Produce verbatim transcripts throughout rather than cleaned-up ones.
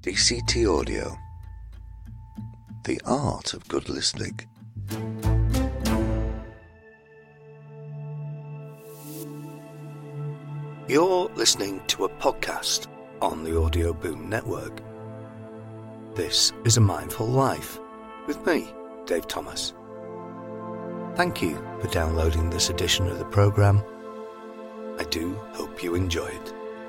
D C T Audio. The art of good listening. You're listening to a podcast on the Audio Boom Network. This is A Mindful Life with me, Dave Thomas. Thank you for downloading this edition of the programme. I do hope you enjoy it.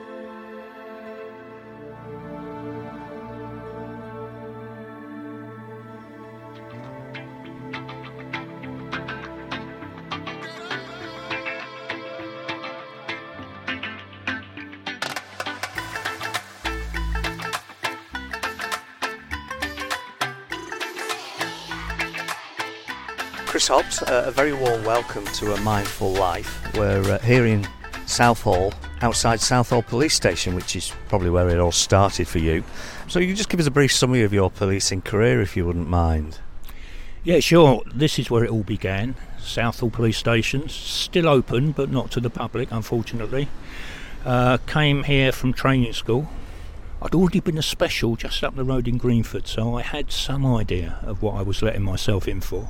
Chris Hobbs, uh, a very warm welcome to A Mindful Life. We're uh, here in Southall, outside Southall Police Station, which is probably where it all started for you. So you can just give us a brief summary of your policing career, if you wouldn't mind. Yeah, sure. This is where it all began. Southall Police Station, still open, but not to the public, unfortunately. Uh, came here from training school. I'd already been a special just up the road in Greenford, so I had some idea of what I was letting myself in for.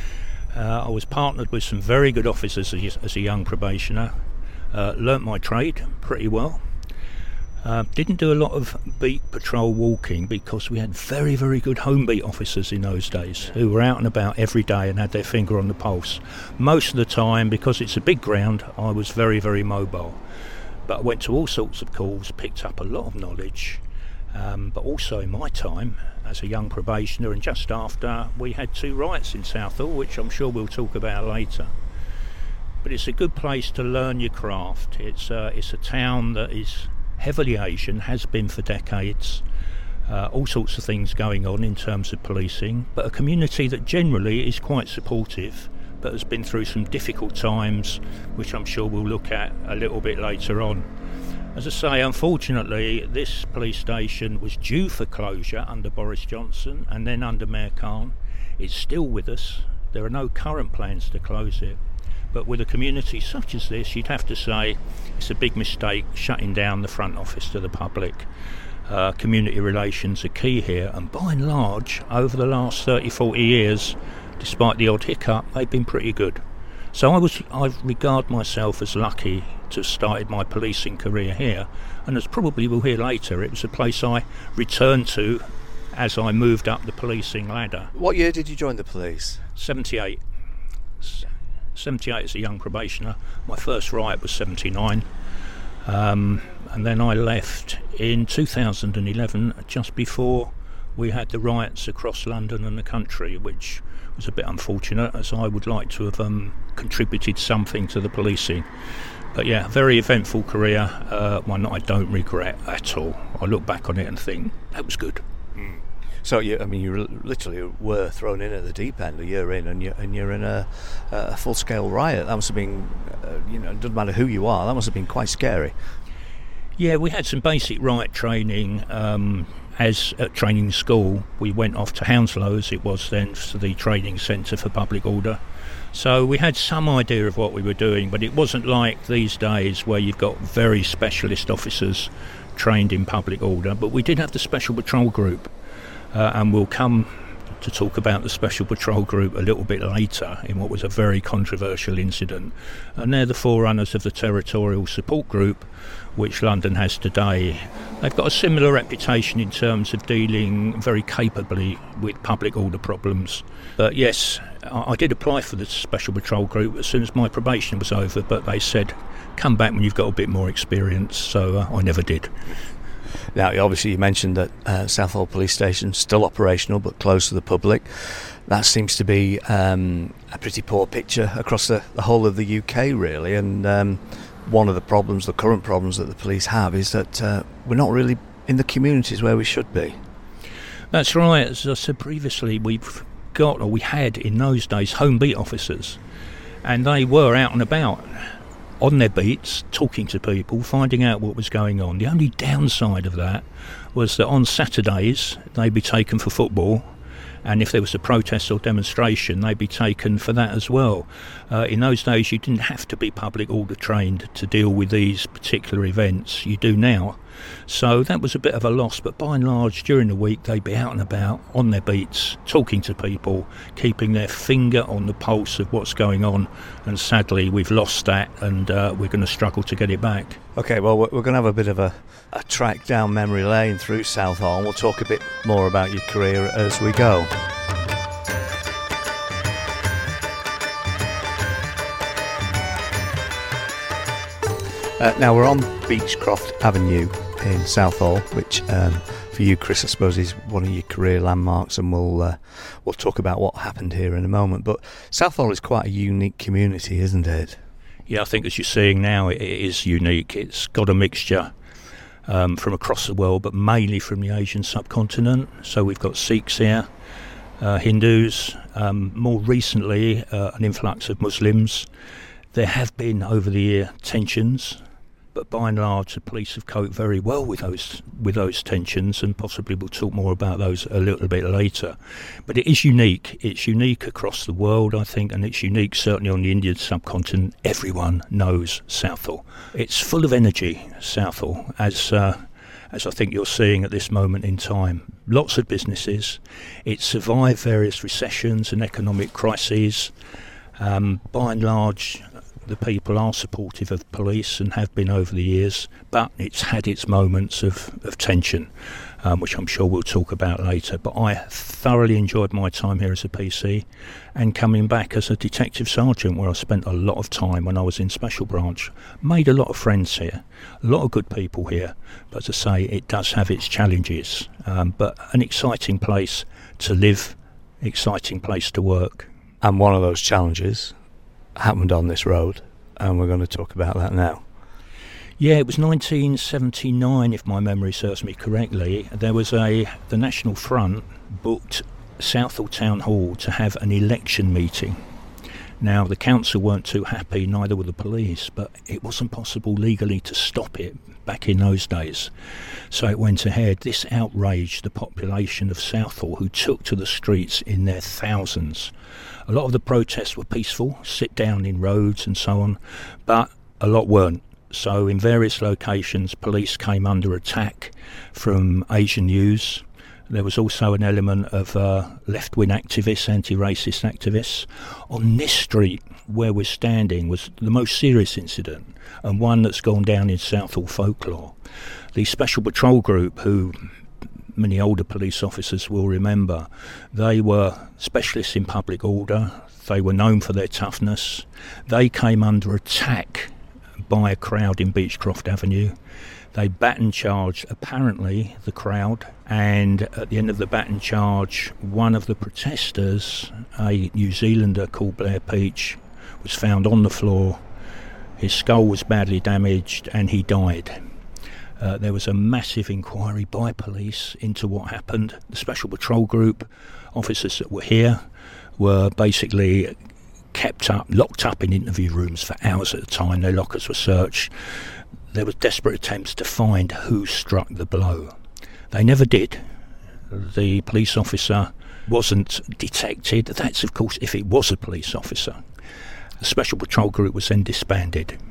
Uh, I was partnered with some very good officers as, as a young probationer. Uh, learnt my trade pretty well. Uh, didn't do a lot of beat patrol walking because we had very, very good home beat officers in those days who were out and about every day and had their finger on the pulse. Most of the time, because it's a big ground, I was very, very mobile. But I went to all sorts of calls, picked up a lot of knowledge. Um, but also in my time as a young probationer and just after, we had two riots in Southall, which I'm sure we'll talk about later. But it's a good place to learn your craft. It's, uh, it's a town that is heavily Asian, has been for decades. Uh, all sorts of things going on in terms of policing, but a community that generally is quite supportive, but has been through some difficult times, which I'm sure we'll look at a little bit later on. As I say, unfortunately, this police station was due for closure under Boris Johnson and then under Mayor Khan. It's still with us. There are no current plans to close it. But with a community such as this, you'd have to say it's a big mistake shutting down the front office to the public. Uh, community relations are key here, and by and large, over the last thirty, forty years, despite the odd hiccup, they've been pretty good. So I was, I regard myself as lucky to have started my policing career here, and as probably we'll hear later, it was a place I returned to as I moved up the policing ladder. What year did you join the police? seventy-eight. seventy-eight as a young probationer. My first riot was seventy-nine. Um, and then I left in two thousand eleven, just before we had the riots across London and the country, which was a bit unfortunate, as I would like to have um, contributed something to the policing. But yeah, very eventful career, uh, one that I don't regret at all. I look back on it and think, that was good. Mm. So, you, I mean, you literally were thrown in at the deep end a year in, and you're, and you're in a, a full-scale riot. That must have been, uh, you know, it doesn't matter who you are, that must have been quite scary. Yeah, we had some basic riot training. Um, as at training school, we went off to Hounslow, as it was then, to the training centre for public order. So we had some idea of what we were doing, but it wasn't like these days where you've got very specialist officers trained in public order. But we did have the Special Patrol Group, uh, and we'll come to talk about the Special Patrol Group a little bit later in what was a very controversial incident. And they're the forerunners of the Territorial Support Group, which London has today. They've got a similar reputation in terms of dealing very capably with public order problems. But yes, I did apply for the Special Patrol Group as soon as my probation was over, but they said, come back when you've got a bit more experience, so uh, I never did. Now, obviously you mentioned that uh, Southall Police Station still operational but closed to the public. That seems to be um, a pretty poor picture across the, the whole of the U K, really, and um, one of the problems, the current problems that the police have, is that uh, we're not really in the communities where we should be. That's right. As I said previously, we've got, or we had in those days, home beat officers, and they were out and about on their beats, talking to people, finding out what was going on. The only downside of that was that on Saturdays they'd be taken for football, and if there was a protest or demonstration, they'd be taken for that as well. Uh, in those days you didn't have to be public order trained to deal with these particular events. You do now. So that was a bit of a loss, but by and large, during the week, they'd be out and about, on their beats, talking to people, keeping their finger on the pulse of what's going on. And sadly, we've lost that, and uh, we're going to struggle to get it back. OK, well, we're going to have a bit of a, a track down memory lane through Southall, and we'll talk a bit more about your career as we go. Uh, now, we're on Beechcroft Avenue in Southall, which um, for you, Chris, I suppose is one of your career landmarks, and we'll uh, we'll talk about what happened here in a moment. But Southall is quite a unique community, isn't it? Yeah, I think as you're seeing now, it is unique. It's got a mixture um, from across the world, but mainly from the Asian subcontinent. So we've got Sikhs here, uh, Hindus, um, more recently uh, an influx of Muslims. There have been over the year tensions, but by and large the police have coped very well with those with those tensions, and possibly we'll talk more about those a little bit later. But it is unique. It's unique across the world, I think, and it's unique certainly on the Indian subcontinent. Everyone knows Southall. It's full of energy, Southall, as uh, as I think you're seeing at this moment in time. Lots of businesses. It survived various recessions and economic crises. Um, by and large, the people are supportive of police and have been over the years, but it's had its moments of, of tension, um, which I'm sure we'll talk about later. But I thoroughly enjoyed my time here as a P C, and coming back as a detective sergeant, where I spent a lot of time when I was in Special Branch. Made a lot of friends here, a lot of good people here, but as I say, it does have its challenges, um, but an exciting place to live, exciting place to work. And one of those challenges happened on this road, and we're going to talk about that now. Yeah, it was nineteen seventy-nine, if my memory serves me correctly. There was a the National Front booked Southall Town Hall to have an election meeting. Now, the council weren't too happy, neither were the police, but it wasn't possible legally to stop it back in those days. So it went ahead. This outraged the population of Southall, who took to the streets in their thousands. A lot of the protests were peaceful, sit down in roads and so on, but a lot weren't. So in various locations, police came under attack from Asian News. There was also an element of uh, left-wing activists, anti-racist activists. On this street where we're standing was the most serious incident, and one that's gone down in Southall folklore. The Special Patrol Group, who many older police officers will remember, they were specialists in public order. They were known for their toughness. They came under attack by a crowd in Beechcroft Avenue. They baton charged, apparently, the crowd, and at the end of the baton charge, one of the protesters, a New Zealander called Blair Peach, was found on the floor. His skull was badly damaged and he died. Uh, there was a massive inquiry by police into what happened. The Special Patrol Group officers that were here were basically kept up, locked up in interview rooms for hours at a time. Their lockers were searched. There were desperate attempts to find who struck the blow. They never did. The police officer wasn't detected. That's, of course, if it was a police officer. The Special Patrol Group was then disbanded.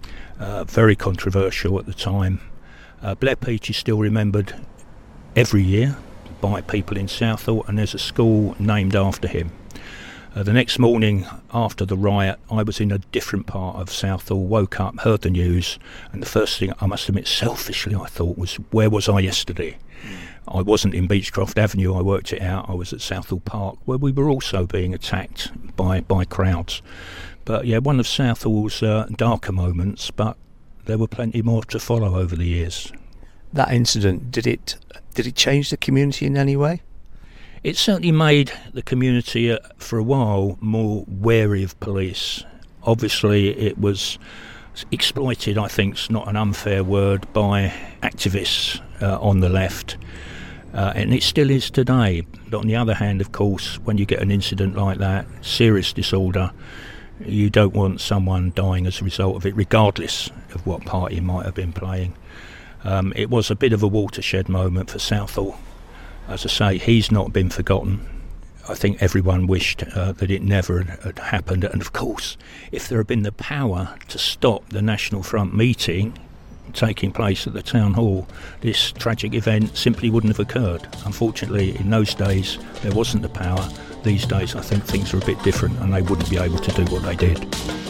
Uh, very controversial at the time. Uh, Blair Peach is still remembered every year by people in Southall, and there's a school named after him. Uh, the next morning after the riot, I was in a different part of Southall, woke up, heard the news, and the first thing, I must admit, selfishly I thought was, where was I yesterday? Mm. I wasn't in Beechcroft Avenue, I worked it out, I was at Southall Park, where we were also being attacked by, by crowds. But yeah, one of Southall's uh, darker moments, but there were plenty more to follow over the years. That incident, did it did it change the community in any way? It certainly made the community, uh, for a while, more wary of police. Obviously, it was exploited, I think is not an unfair word, by activists uh, on the left. Uh, and it still is today. But on the other hand, of course, when you get an incident like that, serious disorder, you don't want someone dying as a result of it, regardless of what party might have been playing. Um, it was a bit of a watershed moment for Southall. As I say, he's not been forgotten. I think everyone wished uh, that it never had happened. And of course, if there had been the power to stop the National Front meeting, taking place at the town hall, this tragic event simply wouldn't have occurred. Unfortunately, in those days, there wasn't the power. These days, I think things are a bit different and they wouldn't be able to do what they did.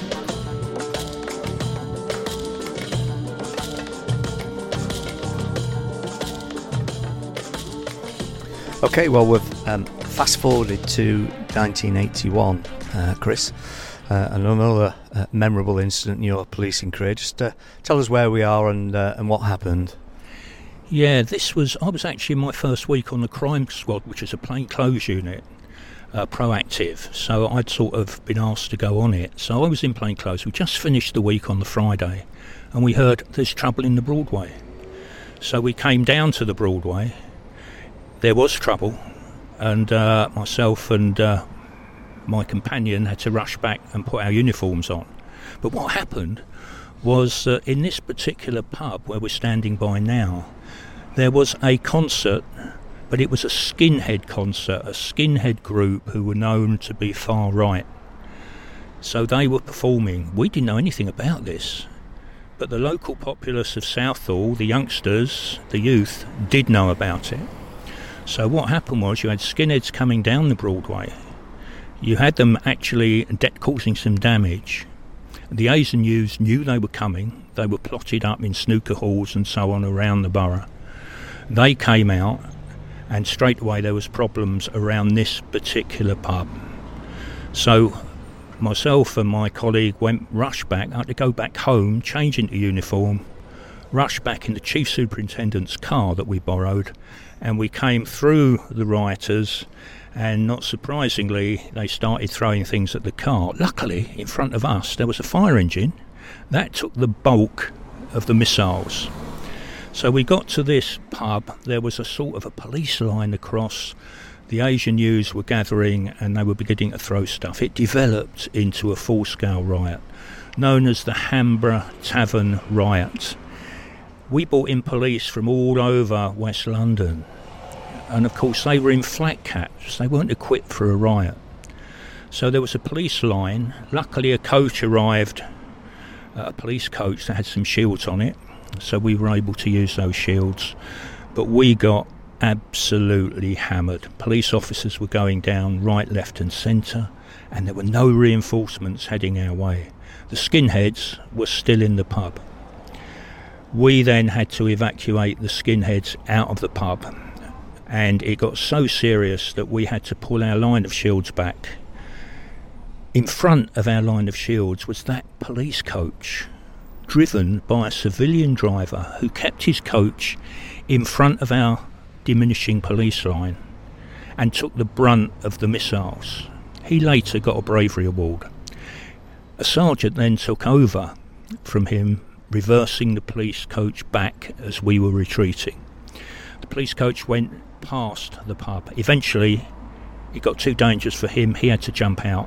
Okay, well, we've um, fast-forwarded to nineteen eighty-one, uh, Chris, uh, and another uh, memorable incident in your policing career. Just uh, tell us where we are and uh, and what happened. Yeah, this was, I was actually my first week on the crime squad, which is a plainclothes unit, uh, proactive. So I'd sort of been asked to go on it. So I was in plainclothes. We just finished the week on the Friday, and we heard there's trouble in the Broadway. So we came down to the Broadway. There was trouble, and uh, myself and uh, my companion had to rush back and put our uniforms on. But what happened was uh, in this particular pub where we're standing by now, there was a concert, but it was a skinhead concert, a skinhead group who were known to be far right. So they were performing. We didn't know anything about this, but the local populace of Southall, the youngsters, the youth, did know about it. So what happened was you had skinheads coming down the Broadway. You had them actually de- causing some damage. The Asian youths knew they were coming. They were plotted up in snooker halls and so on around the borough. They came out, and straight away there was problems around this particular pub. So myself and my colleague went rush back. I had to go back home, change into uniform, rush back in the chief superintendent's car that we borrowed, and we came through the rioters, and not surprisingly they started throwing things at the car. Luckily, in front of us there was a fire engine that took the bulk of the missiles. So we got to this pub. There was a sort of a police line across. The Asian youths were gathering and they were beginning to throw stuff. It developed into a full-scale riot known as the Hambra Tavern Riot. We brought in police from all over West London, and of course they were in flat caps. They weren't equipped for a riot. So there was a police line. Luckily a coach arrived, a police coach that had some shields on it, so we were able to use those shields. But we got absolutely hammered. Police officers were going down right, left and centre, and there were no reinforcements heading our way. The skinheads were still in the pub. We then had to evacuate the skinheads out of the pub, and it got so serious that we had to pull our line of shields back. In front of our line of shields was that police coach, driven by a civilian driver who kept his coach in front of our diminishing police line and took the brunt of the missiles. He later got a bravery award. A sergeant then took over from him, reversing the police coach back as we were retreating. The police coach went past the pub. Eventually, it got too dangerous for him. He had to jump out.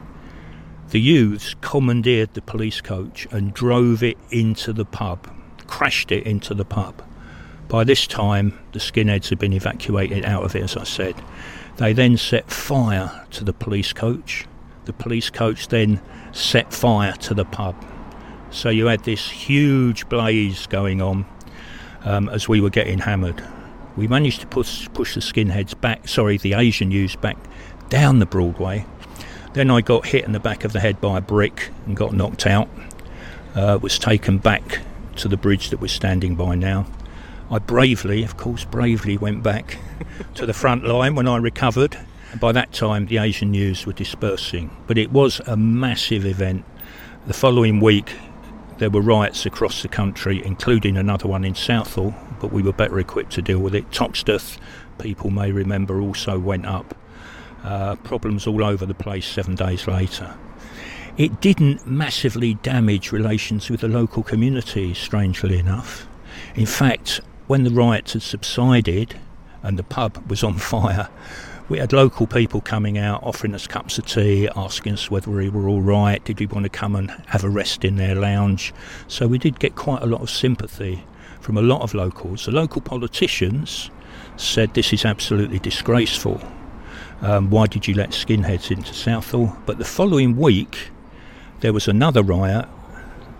The youths commandeered the police coach and drove it into the pub, crashed it into the pub. By this time, the skinheads had been evacuated out of it, as I said. They then set fire to the police coach. The police coach then set fire to the pub. So you had this huge blaze going on um, as we were getting hammered. We managed to push, push the skinheads back, sorry, the Asian youths back down the Broadway. Then I got hit in the back of the head by a brick and got knocked out. Uh, was taken back to the bridge that we're standing by now. I bravely, of course, bravely went back to the front line when I recovered. And by that time, the Asian youths were dispersing. But it was a massive event. The following week, there were riots across the country, including another one in Southall, but we were better equipped to deal with it. Toxteth, people may remember, also went up. Uh, problems all over the place seven days later. It didn't massively damage relations with the local community, strangely enough. In fact, when the riots had subsided and the pub was on fire, we had local people coming out, offering us cups of tea, asking us whether we were all right, did we want to come and have a rest in their lounge. So we did get quite a lot of sympathy from a lot of locals. The local politicians said this is absolutely disgraceful. Um, why did you let skinheads into Southall? But the following week, there was another riot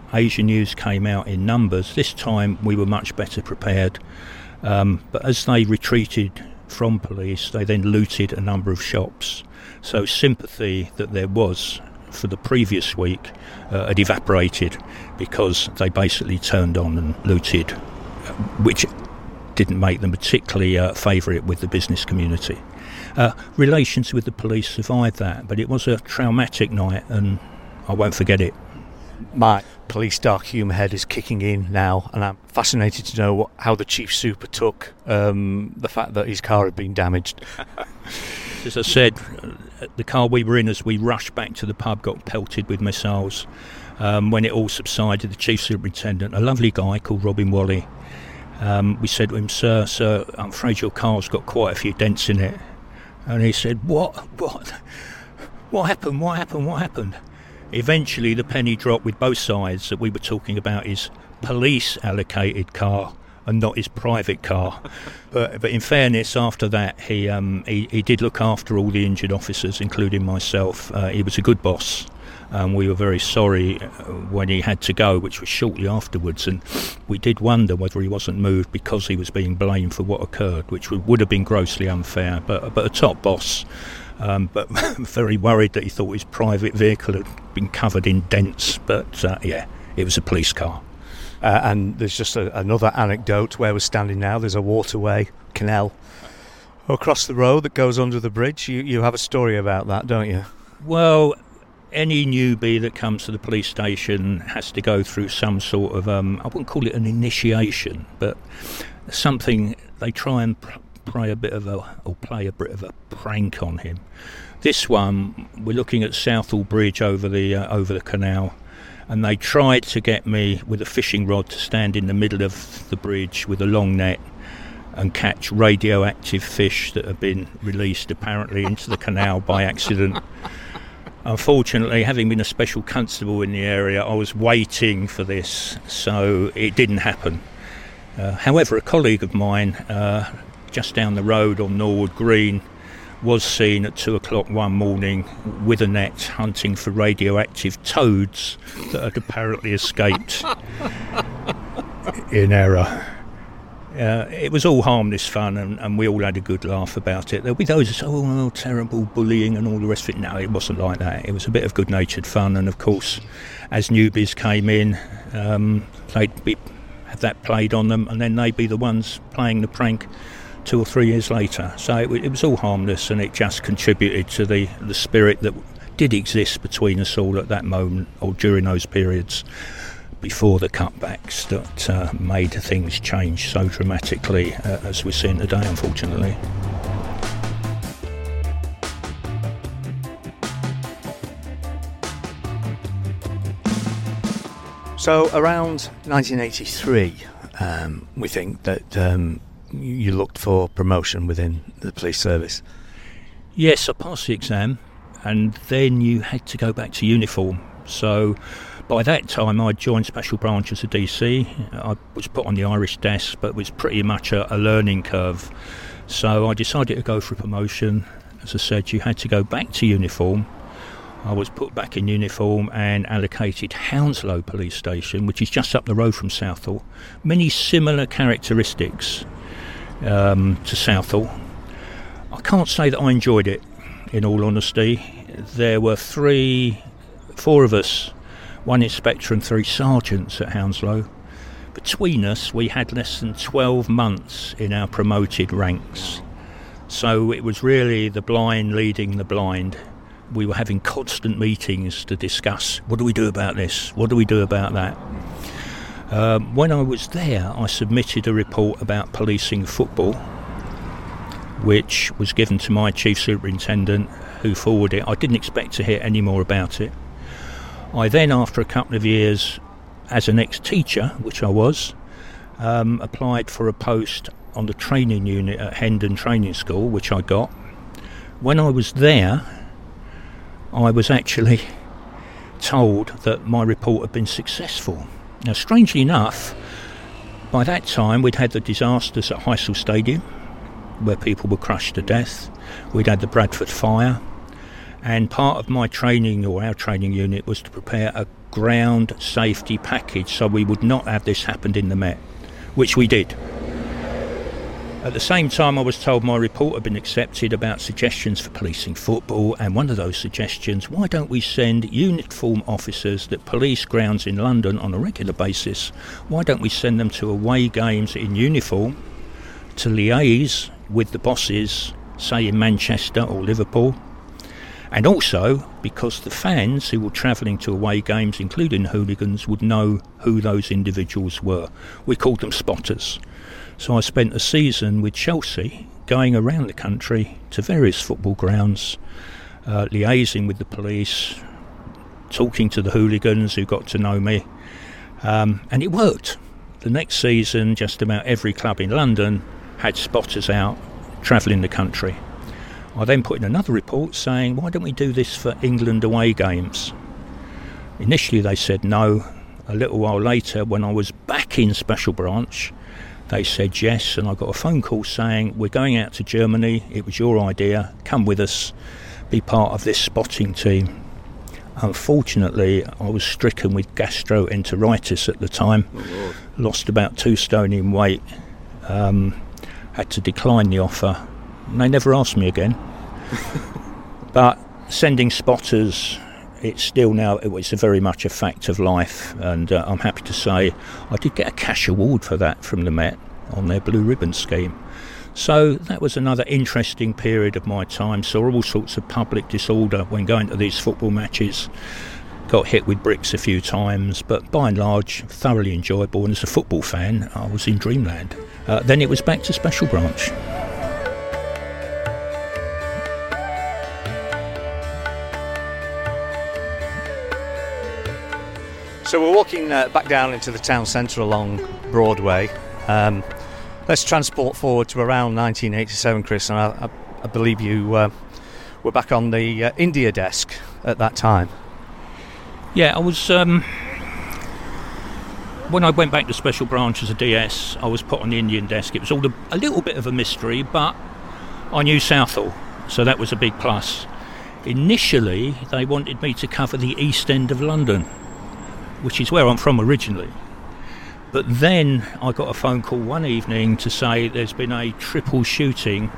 Asia News came out in numbers. This time we were much better prepared. Um, but as they retreated from police, they then looted a number of shops. So sympathy that there was for the previous week uh, had evaporated because they basically turned on and looted, which didn't make them particularly uh, favourite with the business community. Uh, relations with the police survived that, but it was a traumatic night and I won't forget it. My police dark humour head is kicking in now, and I'm fascinated to know what, how the Chief Super took um, the fact that his car had been damaged. As I said, the car we were in as we rushed back to the pub got pelted with missiles. Um, when it all subsided, the Chief Superintendent, a lovely guy called Robin Wally, um, we said to him, Sir, sir, I'm afraid your car's got quite a few dents in it. And he said, what, what, what happened, what happened, what happened? Eventually the penny dropped with both sides that we were talking about his police allocated car and not his private car. But but in fairness, after that he um he, he did look after all the injured officers, including myself. Uh, he was a good boss. Um, we were very sorry when he had to go, which was shortly afterwards, and we did wonder whether he wasn't moved because he was being blamed for what occurred, which would, would have been grossly unfair. But but a top boss. Um, but very worried that he thought his private vehicle had been covered in dents. But uh, yeah, it was a police car. Uh, and there's just a, another anecdote where we're standing now. There's a waterway, canal, across the road that goes under the bridge. You, you have a story about that, don't you? Well, any newbie that comes to the police station has to go through some sort of, um, I wouldn't call it an initiation, but something they try and pr- play a bit of a or play a bit of a prank on him. This one, we're looking at Southall Bridge over the uh, over the canal, and they tried to get me with a fishing rod to stand in the middle of the bridge with a long net and catch radioactive fish that had been released apparently into the canal by accident. Unfortunately, having been a special constable in the area, I was waiting for this, so it didn't happen. Uh, however, a colleague of mine uh, just down the road on Norwood Green was seen at two o'clock one morning with a net hunting for radioactive toads that had apparently escaped in error. Uh, it was all harmless fun, and, and we all had a good laugh about it. There'll be those, oh, oh, terrible bullying and all the rest of it. No, it wasn't like that. It was a bit of good-natured fun, and of course, as newbies came in, um, they'd be, have that played on them, and then they'd be the ones playing the prank two or three years later. So it, it was all harmless, and it just contributed to the, the spirit that did exist between us all at that moment, or during those periods before the cutbacks that uh, made things change so dramatically uh, as we're seeing today, unfortunately. So around nineteen eighty-three, um, we think that um, you looked for promotion within the police service. Yes, I passed the exam, and then you had to go back to uniform. So by that time I'd joined Special Branch as a D C. I was put on the Irish desk, but it was pretty much a, a learning curve. So I decided to go for a promotion. As I said, you had to go back to uniform. I was put back in uniform and allocated Hounslow Police Station, which is just up the road from Southall. Many similar characteristics um, to Southall. I can't say that I enjoyed it, in all honesty. There were three, four of us, one inspector and three sergeants at Hounslow. Between us, we had less than twelve months in our promoted ranks. So it was really the blind leading the blind. We were having constant meetings to discuss, what do we do about this? What do we do about that? Um, when I was there, I submitted a report about policing football, which was given to my chief superintendent, who forwarded it. I didn't expect to hear any more about it. I then, after a couple of years, as an ex-teacher, which I was, um, applied for a post on the training unit at Hendon Training School, which I got. When I was there, I was actually told that my report had been successful. Now, strangely enough, by that time we'd had the disasters at Heysel Stadium, where people were crushed to death. We'd had the Bradford fire. And part of my training, or our training unit, was to prepare a ground safety package so we would not have this happen in the Met, which we did. At the same time, I was told my report had been accepted about suggestions for policing football, and one of those suggestions, why don't we send uniform officers that police grounds in London on a regular basis, why don't we send them to away games in uniform to liaise with the bosses, say in Manchester or Liverpool, and also because the fans who were travelling to away games, including hooligans, would know who those individuals were. We called them spotters. So I spent a season with Chelsea going around the country to various football grounds, uh, liaising with the police, talking to the hooligans who got to know me, um, and it worked. The next season, just about every club in London had spotters out travelling the country. I then put in another report saying, why don't we do this for England away games? Initially they said no. A little while later, when I was back in Special Branch, they said yes, and I got a phone call saying, we're going out to Germany, it was your idea, come with us, be part of this spotting team. Unfortunately, I was stricken with gastroenteritis at the time, oh, lost about two stone in weight, um, had to decline the offer, and they never asked me again. But sending spotters, it's still now, it's a very much a fact of life, and uh, I'm happy to say I did get a cash award for that from the Met on their blue ribbon scheme. So that was another interesting period of my time. Saw all sorts of public disorder when going to these football matches. Got hit with bricks a few times, but by and large thoroughly enjoyable, and as a football fan I was in dreamland. Uh, then it was back to Special Branch. So we're walking uh, back down into the town centre along Broadway. Um, let's transport forward to around nineteen eighty-seven, Chris, and I, I, I believe you uh, were back on the uh, India desk at that time. Yeah, I was... Um, when I went back to Special Branch as a D S, I was put on the Indian desk. It was all a, a little bit of a mystery, but I knew Southall, so that was a big plus. Initially, they wanted me to cover the East End of London, which is where I'm from originally. But then I got a phone call one evening to say there's been a triple shooting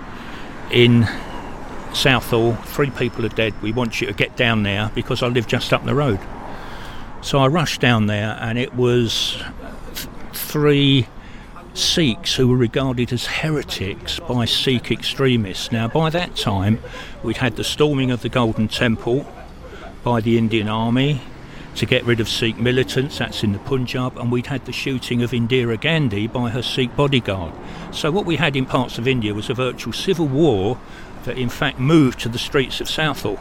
in Southall, three people are dead, we want you to get down there, because I live just up the road. So I rushed down there, and it was th- three Sikhs who were regarded as heretics by Sikh extremists. Now by that time we'd had the storming of the Golden Temple by the Indian Army to get rid of Sikh militants, that's in the Punjab, and we'd had the shooting of Indira Gandhi by her Sikh bodyguard. So what we had in parts of India was a virtual civil war that in fact moved to the streets of Southall.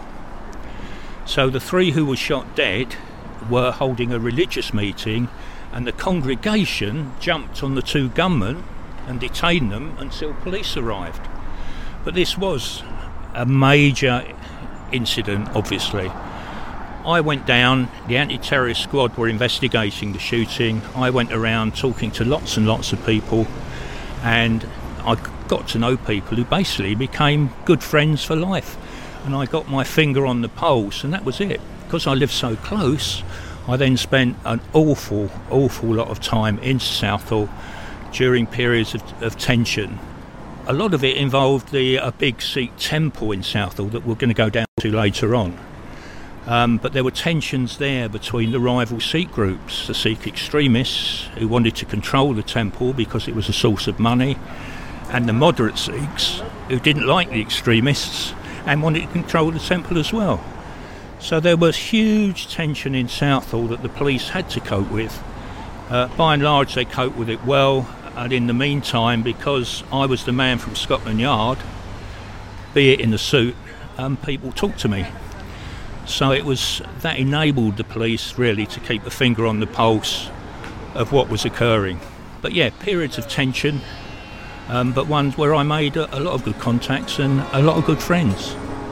So the three who were shot dead were holding a religious meeting, and the congregation jumped on the two gunmen and detained them until police arrived. But this was a major incident, obviously. I went down, the anti-terrorist squad were investigating the shooting. I went around talking to lots and lots of people, and I got to know people who basically became good friends for life. And I got my finger on the pulse, and that was it. Because I lived so close, I then spent an awful, awful lot of time in Southall during periods of, of tension. A lot of it involved the a big Sikh temple in Southall that we're going to go down to later on. Um, but there were tensions there between the rival Sikh groups, the Sikh extremists who wanted to control the temple because it was a source of money, and the moderate Sikhs who didn't like the extremists and wanted to control the temple as well. So there was huge tension in Southall that the police had to cope with. Uh, by and large they coped with it well, and in the meantime, because I was the man from Scotland Yard, be it in the suit, um, people talked to me. So it was that enabled the police really to keep a finger on the pulse of what was occurring. But yeah, periods of tension, um, but ones where I made a, a lot of good contacts and a lot of good friends.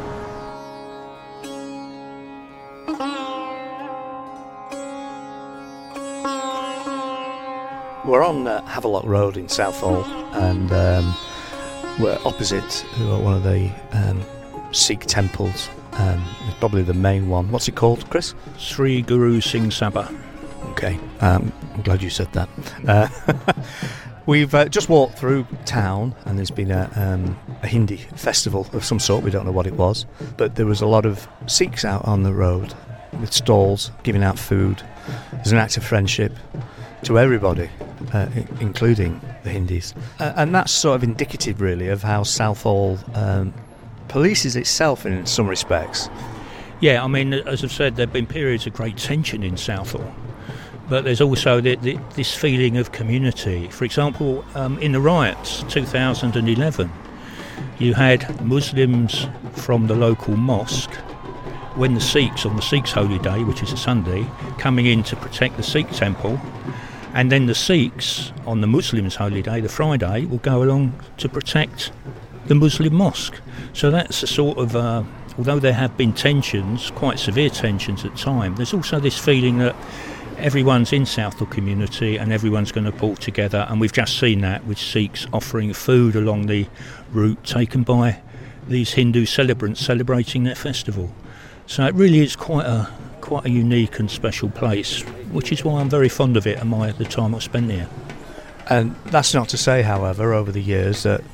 We're on uh, Havelock Road in Southall, and um, we're opposite one of the um, Sikh temples Um, it's probably the main one. What's it called, Chris? Sri Guru Singh Sabha. Okay, um, I'm glad you said that. Uh, we've uh, just walked through town, and there's been a, um, a Hindi festival of some sort. We don't know what it was, but there was a lot of Sikhs out on the road with stalls giving out food as an act of friendship to everybody, uh, I- including the Hindis. Uh, and that's sort of indicative, really, of how Southall um, polices itself in some respects. Yeah, I mean, as I've said, there have been periods of great tension in Southall. But there's also the, the, this feeling of community. For example, um, in the riots, two thousand eleven, you had Muslims from the local mosque, when the Sikhs, on the Sikhs' holy day, which is a Sunday, coming in to protect the Sikh temple, and then the Sikhs, on the Muslims' holy day, the Friday, will go along to protect the Muslim mosque. So that's a sort of, uh, although there have been tensions, quite severe tensions at times, there's also this feeling that everyone's in Southall community and everyone's going to pull together, and we've just seen that with Sikhs offering food along the route taken by these Hindu celebrants celebrating their festival. So it really is quite a quite a unique and special place, which is why I'm very fond of it and my the time I've spent here. And that's not to say, however, over the years that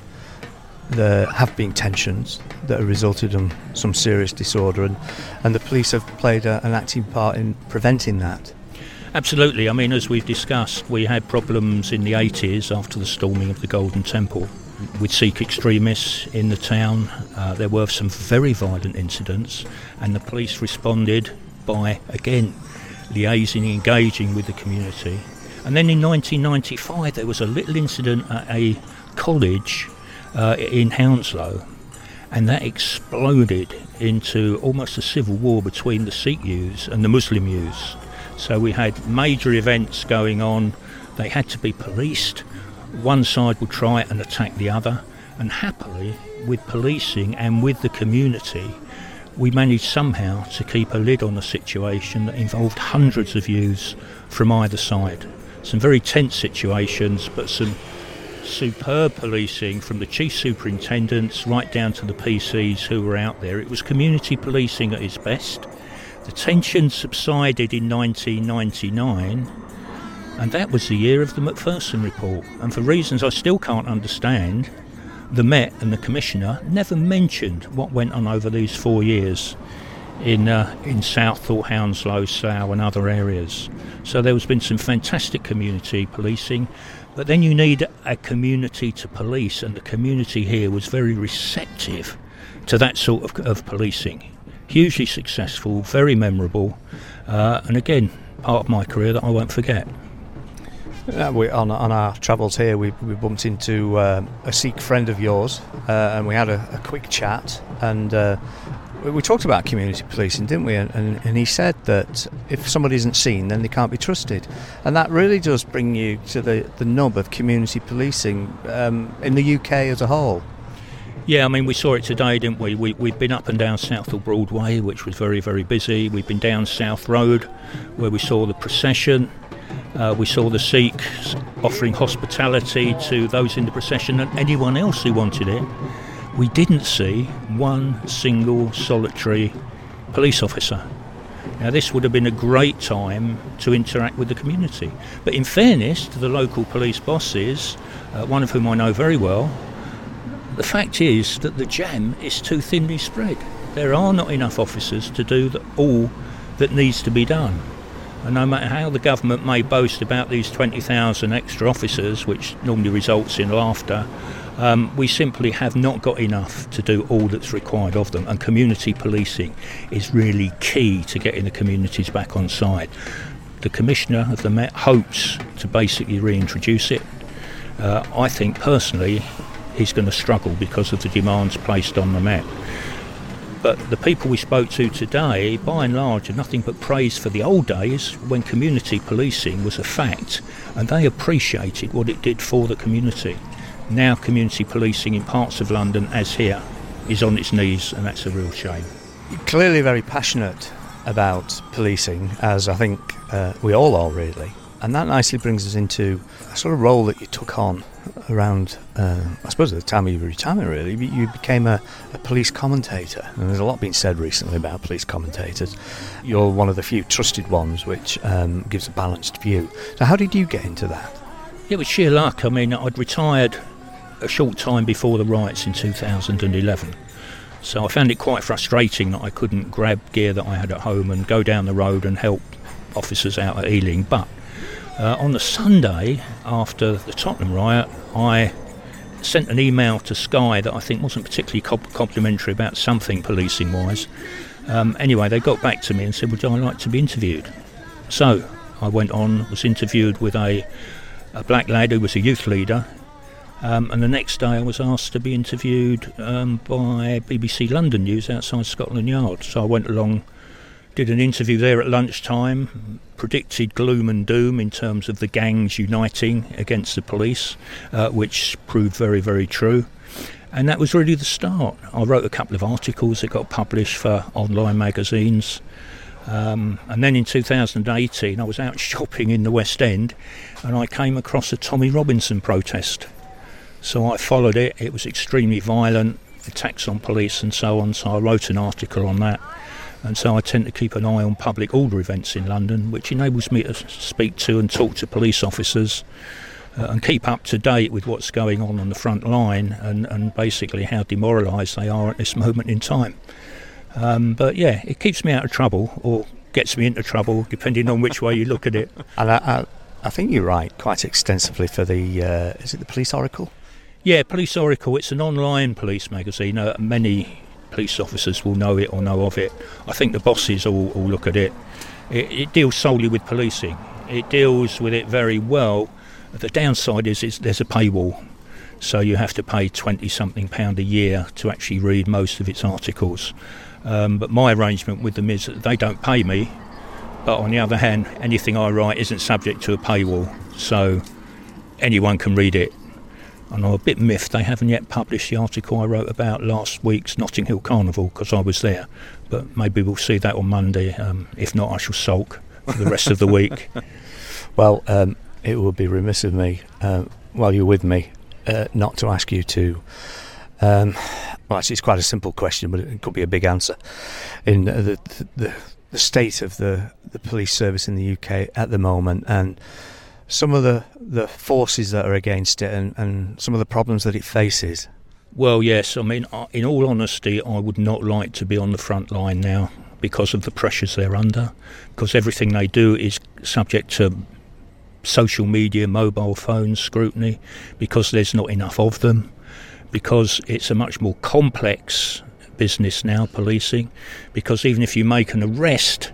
there have been tensions that have resulted in some serious disorder, and, and the police have played a, an active part in preventing that. Absolutely. I mean, as we've discussed, we had problems in the eighties after the storming of the Golden Temple with Sikh extremists in the town. Uh, there were some very violent incidents, and the police responded by, again, liaising and engaging with the community. And then in nineteen ninety-five, there was a little incident at a college uh, in Hounslow, and that exploded into almost a civil war between the Sikh youths and the Muslim youths. So we had major events going on. They had to be policed. One side would try and attack the other, and happily, with policing and with the community, we managed somehow to keep a lid on a situation that involved hundreds of youths from either side. Some very tense situations, but some superb policing from the chief superintendents right down to the P Cs who were out there. It was community policing at its best. The tension subsided in nineteen ninety-nine, and that was the year of the Macpherson report. And for reasons I still can't understand, the Met and the Commissioner never mentioned what went on over these four years in uh, in Southall, Hounslow, Slough and other areas. So there has been some fantastic community policing, but then you need a community to police, and the community here was very receptive to that sort of, of policing. Hugely successful, very memorable, uh, and again, part of my career that I won't forget. Uh, we, on, on our travels here, we, we bumped into uh, a Sikh friend of yours, uh, and we had a, a quick chat, and uh, we, we talked about community policing, didn't we? And, and, and he said that if somebody isn't seen, then they can't be trusted. And that really does bring you to the, the nub of community policing um, in the U K as a whole. Yeah, I mean, we saw it today, didn't we? we? We've been up and down Southall Broadway, which was very, very busy. We've been down South Road, where we saw the procession. Uh, we saw the Sikhs offering hospitality to those in the procession and anyone else who wanted it. We didn't see one single solitary police officer. Now, this would have been a great time to interact with the community. But in fairness to the local police bosses, uh, one of whom I know very well, the fact is that the jam is too thinly spread. There are not enough officers to do the, all that needs to be done. And no matter how the government may boast about these twenty thousand extra officers, which normally results in laughter, um, we simply have not got enough to do all that's required of them. And community policing is really key to getting the communities back on side. The Commissioner of the Met hopes to basically reintroduce it. Uh, I think personally he's going to struggle because of the demands placed on the Met. But the people we spoke to today, by and large, are nothing but praise for the old days when community policing was a fact, and they appreciated what it did for the community. Now community policing in parts of London, as here, is on its knees, and that's a real shame. You're clearly very passionate about policing, as I think uh, we all are, really. and that nicely brings us into a sort of role that you took on around, uh, I suppose, at the time of your retirement, really. You became a, a police commentator, and there's a lot been said recently about police commentators. You're one of the few trusted ones, which um, gives a balanced view. So how did you get into that? It was sheer luck. I mean, I'd retired a short time before the riots in two thousand eleven. So I found it quite frustrating that I couldn't grab gear that I had at home and go down the road and help officers out at Ealing. But uh, on the Sunday after the Tottenham riot, I sent an email to Sky that I think wasn't particularly comp- complimentary about something policing-wise. Um, anyway, they got back to me and said, would I like to be interviewed? So I went on, was interviewed with a, a black lad who was a youth leader. Um, and the next day I was asked to be interviewed um, by B B C London News outside Scotland Yard. So I went along, did an interview there at lunchtime, predicted gloom and doom in terms of the gangs uniting against the police, uh, which proved very, very true. And that was really the start. I wrote a couple of articles that got published for online magazines. Um, and then in two thousand eighteen I was out shopping in the West End and I came across a Tommy Robinson protest. So I followed it. It was extremely violent, attacks on police and so on, so I wrote an article on that. And so I tend to keep an eye on public order events in London, which enables me to speak to and talk to police officers uh, and keep up to date with what's going on on the front line and, and basically how demoralised they are at this moment in time. Um, but yeah, it keeps me out of trouble, or gets me into trouble, depending on which way you look at it. And I, I, I think you write quite extensively for the, uh, is it the Police Oracle? Yeah, Police Oracle. It's an online police magazine. Uh, many police officers will know it or know of it. I think the bosses all, all look at it. it. It deals solely with policing. It deals with it very well. The downside is, is there's a paywall. So you have to pay twenty-something pound a year to actually read most of its articles. Um, but my arrangement with them is that they don't pay me. But on the other hand, anything I write isn't subject to a paywall. So anyone can read it. And I'm a bit miffed they haven't yet published the article I wrote about last week's Notting Hill Carnival, because I was there. But maybe we'll see that on Monday. Um, if not, I shall sulk for the rest of the week. Well, um, it would be remiss of me, uh, while you're with me, uh, not to ask you to... Um, well, actually, it's quite a simple question, but it could be a big answer. In uh, the, the the state of the, the police service in the U K at the moment, and some of the, the forces that are against it, and, and some of the problems that it faces. Well, yes. I mean, in all honesty, I would not like to be on the front line now because of the pressures they're under, because everything they do is subject to social media, mobile phone scrutiny, because there's not enough of them, because it's a much more complex business now, policing, because even if you make an arrest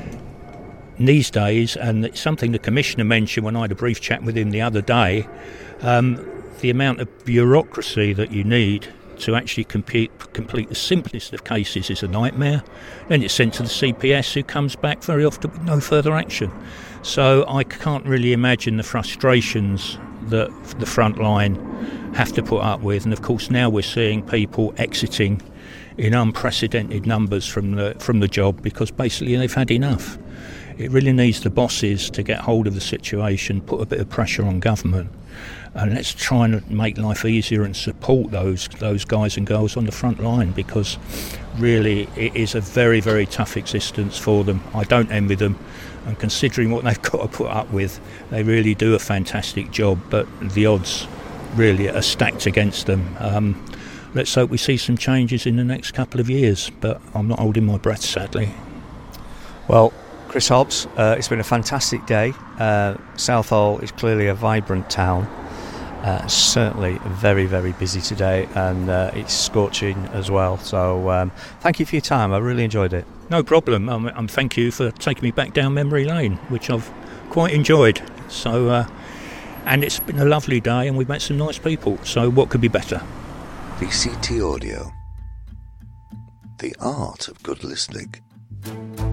these days, and it's something the Commissioner mentioned when I had a brief chat with him the other day, um, the amount of bureaucracy that you need to actually compete, complete the simplest of cases is a nightmare. Then it's sent to the C P S, who comes back very often with no further action. So I can't really imagine the frustrations that the front line have to put up with. And of course now we're seeing people exiting in unprecedented numbers from the from the job because basically they've had enough. It really needs the bosses to get hold of the situation, put a bit of pressure on government, and let's try and make life easier and support those those guys and girls on the front line, because really it is a very, very tough existence for them. I don't envy them, and considering what they've got to put up with, they really do a fantastic job, but the odds really are stacked against them. Um, let's hope we see some changes in the next couple of years, but I'm not holding my breath, sadly. Well, Chris Hobbs, uh, it's been a fantastic day. Uh, Southall is clearly a vibrant town. Uh, certainly very, very busy today, and uh, it's scorching as well. So um, thank you for your time. I really enjoyed it. No problem. Um, um, thank you for taking me back down memory lane, which I've quite enjoyed. So, uh, and it's been a lovely day, and we've met some nice people. So what could be better? V C T Audio. The art of good listening.